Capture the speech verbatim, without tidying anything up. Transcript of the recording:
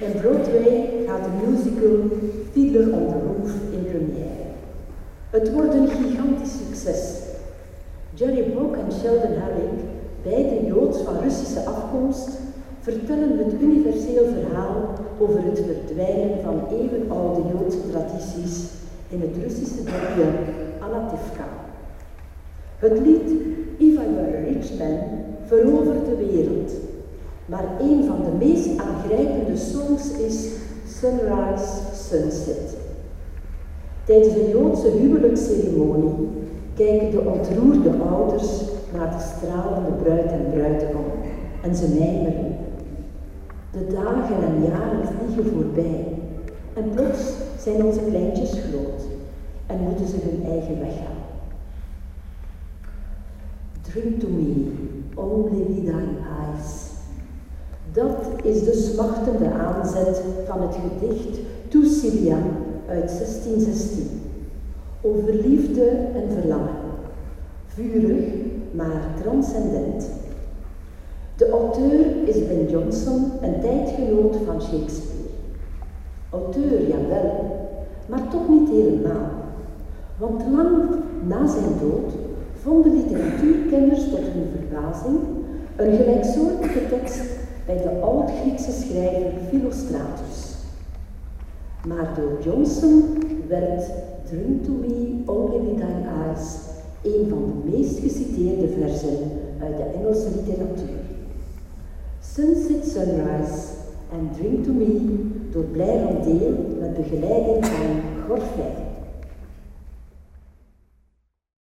In Broadway gaat de musical Fiddler on the Roof in première. Het wordt een gigantisch succes. Jerry Bock en Sheldon Harrick, beide Joods van Russische afkomst, vertellen het universeel verhaal over het verdwijnen van eeuwenoude Joodse tradities in het Russische dorpje Anativka. Het lied If I Were a Rich Man verovert de wereld, maar een van de meest aangrijpende songs is Sunrise, Sunset. Tijdens een Joodse huwelijksceremonie kijken de ontroerde ouders naar de stralende bruid en bruidegom en ze mijmeren. De dagen en jaren vliegen voorbij en plots zijn onze kleintjes groot en moeten ze hun eigen weg gaan. Drink to me, only with thine eyes. Dat is de smachtende aanzet van het gedicht To Sylvia uit zestien zestien. Over liefde en verlangen. Vurig, maar transcendent. De auteur is Ben Jonson, een tijdgenoot van Shakespeare. Auteur, jawel, maar toch niet helemaal. Want lang na zijn dood vonden literatuurkenners tot hun verbazing een gelijksoortige tekst bij de oud-Griekse schrijver Philostratus. Maar door Jonson werd Drink to me, only with thine eyes een van de meest geciteerde verzen uit de Engelse literatuur. Sunset, Sunrise en Drink to me door Blij Rondeel met begeleiding van Gorflijn.